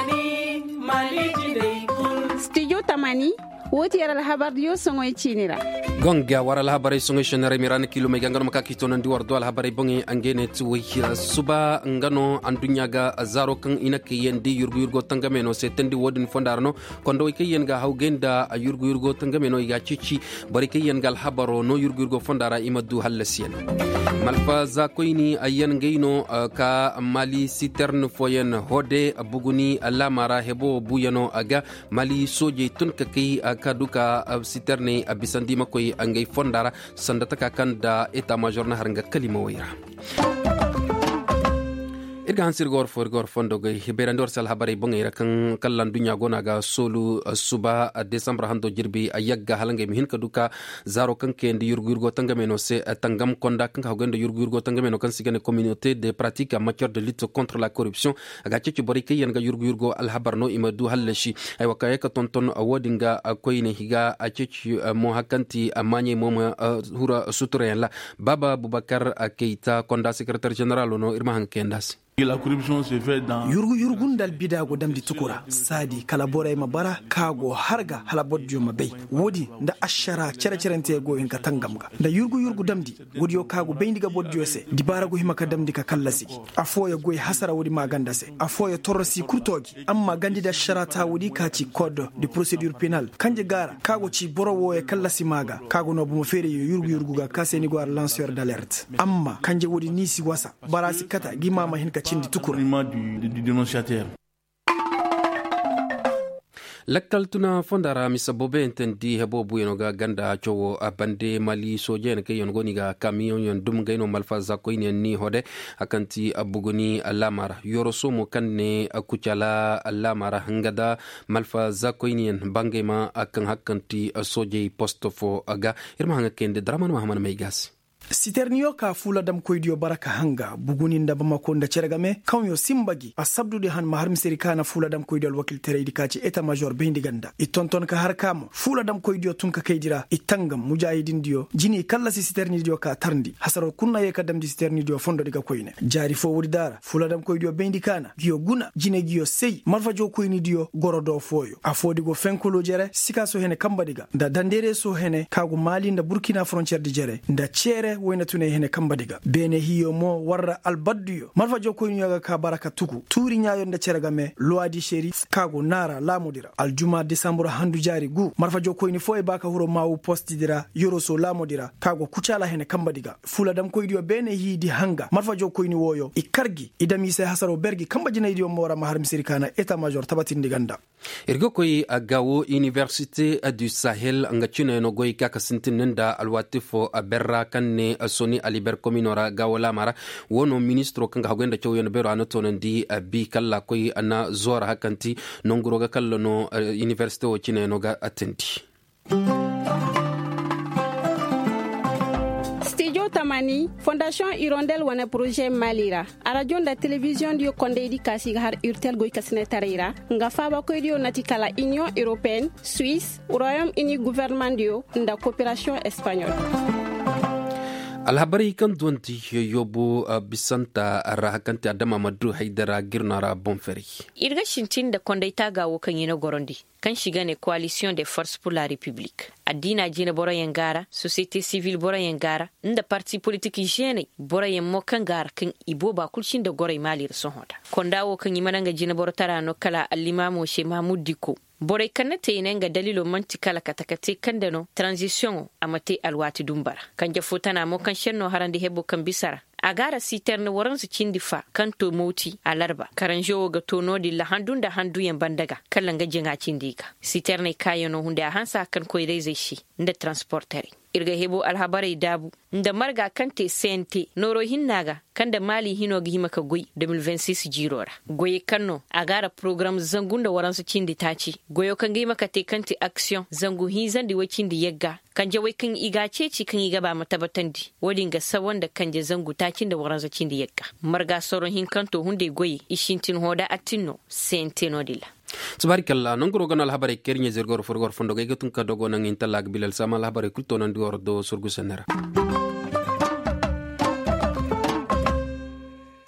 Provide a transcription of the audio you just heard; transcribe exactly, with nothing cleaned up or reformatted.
Tamani Mali jine kun. Studio Tamani woti yara habar yo songo chinira gonga wara habar songo shenere mirani kilo me gangano makaki tonan di wardo al habar bongi angene tuwi suba ngano andunyaga zaro kan ina kiyendi yurgu yurgo tangameno setendi wodin fondarno kondo kiyen ga hawgenda yurgu yurgo tangameno ya cici bari kiyen gal habaro no yurgu yurgo fondara imadu halasiyen malfa za koini ayen ngeino ka mali citerne foyen hode buguni lamara hebo buyano aga mali soje tun kaki kaduka citerne abisandi makoy angay fondara sandata kan da eta major na haranga kalima wayra irga hansir gor for gor fondo gay hiberandor sal habari bongira kan kallan dunya gona ga solu suba december hando jirbi ayagga halangay mihin kaduka zaro kan kendi yurgurgo tangameno se tangam konda kan hawgendo yurgurgo tangameno kan sigane communauté de pratique en matière de lutte contre la corruption aga ci bari kay yanga yurgurgo al habarno imadu halashi ay wakay ka tonton wodinga koyne higa ci mo hakanti amanye mom hura suturella baba Boubacar Keita konda secrétaire général no irma hankendas. La corruption se fait dans yurgu yurgun dal bidago damdi tukura sadi kala boray mabara kago harga hala bodjo mabey wodi nda ashara cere cerente go en katangamga nda yurgu yurgu damdi wodi yo kago beydiga bodjo se dibarago himaka damdi ka kallasi afoya goy hasara wodi maganda se afoya torrosi kurtoji amma gandida sharata wodi kaci code de procédure pénale kanje gara kago ci borowo e kallasi maga kago no bumo fere yo yurgu yurgu ga kaseni go lanceur d'alerte amma kanje wodi nisi wasa barasi kata gimama hin cindi tukura du, du dénonciateur. lakkal tuna fondara misa bobe entendi hebo buyeno ga ganda chowo abande mali soje ne kayon goni ga camion yon dum gaino malfa zakko ni hode akanti abugoni alamara yoroso mo kanne akuchala alamara ngada malfa zakko inen bangema akan hakanti soje postofo aga irma hanga kende draman mahamana meigas Siternio ka fula dam koydiyo baraka hanga buguninda bamako nda ceragame kanyo simbagi a sabdude han maharmi serikana fula dam koydiyol wakil tereydi kaci eta major bendi ganda itonton ka har kamo fula dam koydiyo tunka kaydira itangam mujahidin diyo jini kala si siterni diyo ka tarndi hasaro kunna ye ka damdi siterni diyo fondo diga koyne jari fo wuri dara fula dam koydiyo bendi kana giyo guna jine giyo sey marfa jo koyni diyo gorodo foyo afodi go fenkolo jere sika so hene kamba diga nda dandere so hene kago mali nda burkina frontière di jere nda cere wayna tune hene kamba diga bene hiyo mo warra albaddiyo marfa joko nyaga ka baraka tuku turi nyaayo nda ceragame loadi sherif kago nara lamodira aljuma december handu jari gu marfa joko ni foy baka huro mawu postidira yoroso lamodira kago kuchala hene kamba diga fula dam koydiyo bene hidi hanga marfa joko ni woyo ikargi idami se hasaro bergi kamba jinaydiyo mora mahar misirikana eta major tabatin diganda irgo koy agawo université du sahel ngachine no goy kaka sintinenda alwatifo aberra kanne soni aliber kominora gawala mara wono ministro kanga hagenda chow yon bero anotonen di bi kala koy ana zora hakanti nonguro ga kallo no université o chine no ga atenti Studio Tamani Fondation Hirondelle wana projet Malira a radio da télévision dio konde di kasi har urtel goy kasne tarira nga faba koy dio natikala Union Européenne Suisse Royaume-Uni gouvernement dio nda coopération espagnole alhabari kan duwanti yobo bisanta rahakanti adama madu haidara girnara bonferi irga shintin da kondaita gawo kan yina gorondi kan shiga ne coalition des forces pour la république adina jina boroyen gara société civile boroyen gara nda parti politique jene boroyen mo kan gara kan ibo ba kulshin da goray malir son hoda kondawo kan yimananga jina borotara no kala alimamo she mahmud diko boray kanate nenga dalilo manti kala katakate kandano transition amate alwati dumbara kan jafotana mo kan shenno harande hebo kan bisara agara siterne waransu cindifa kanto moti alarba karanjo ga tono di la handunda handu yan bandaga kallanga jinga cindiga siterne kayono hunde hansa kan koy shi nda transporteri irga hebo alhabare dabu nda marga kante sente noro hinnaga kanda mali hino gi himaka goy deux mille vingt-six jirora goye kanno agara program zangunda waransu cindi taci goyo kan gi maka te kanti action zangu hizandi wacindi yegga kanje wai kan iga ceci kan iga ba matabatandi wodin ga sawon da kanje zangu takin da waransu cindi yegga marga soron hin kanto hunde goyi ishintin hoda atinno sente no dilla Tabarakallah nongoro ganal habare kernye zergor forgor fondo gaygatun ka dogo nang intalag bilal sama habare kulto nan dior do surgu senera